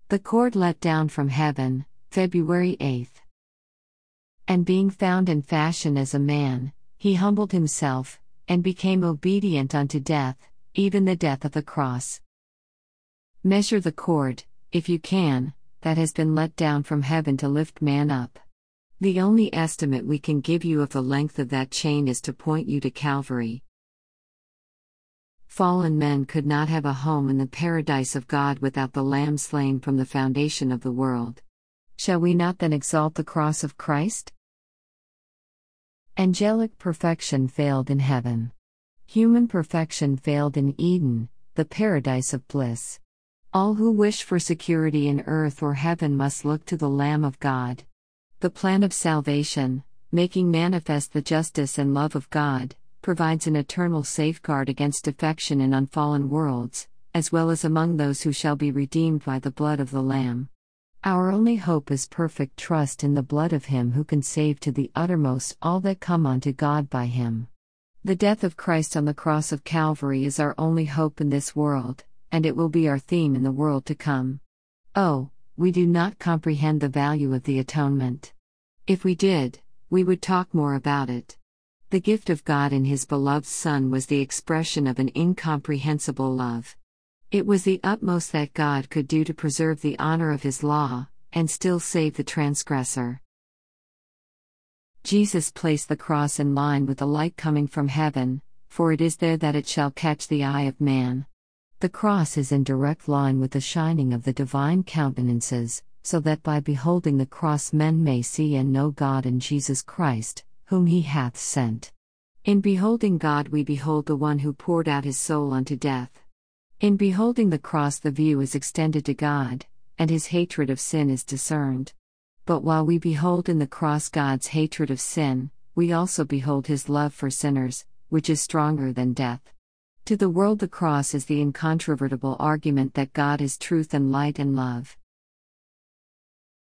The cord let down from heaven, February 8th. And being found in fashion as a man, he humbled himself, and became obedient unto death, even the death of the cross. Measure the cord, if you can, that has been let down from heaven to lift man up. The only estimate we can give you of the length of that chain is to point you to Calvary. Fallen men could not have a home in the paradise of God without the Lamb slain from the foundation of the world. Shall we not then exalt the cross of Christ? Angelic perfection failed in heaven. Human perfection failed in Eden, the paradise of bliss. All who wish for security in earth or heaven must look to the Lamb of God. The plan of salvation, making manifest the justice and love of God, provides an eternal safeguard against defection in unfallen worlds, as well as among those who shall be redeemed by the blood of the Lamb. Our only hope is perfect trust in the blood of Him who can save to the uttermost all that come unto God by Him. The death of Christ on the cross of Calvary is our only hope in this world, and it will be our theme in the world to come. Oh, we do not comprehend the value of the atonement. If we did, we would talk more about it. The gift of God in His beloved Son was the expression of an incomprehensible love. It was the utmost that God could do to preserve the honor of His law, and still save the transgressor. Jesus placed the cross in line with the light coming from heaven, for it is there that it shall catch the eye of man. The cross is in direct line with the shining of the divine countenances, so that by beholding the cross men may see and know God in Jesus Christ, whom He hath sent. In beholding God we behold the one who poured out His soul unto death. In beholding the cross the view is extended to God, and His hatred of sin is discerned. But while we behold in the cross God's hatred of sin, we also behold His love for sinners, which is stronger than death. To the world the cross is the incontrovertible argument that God is truth and light and love.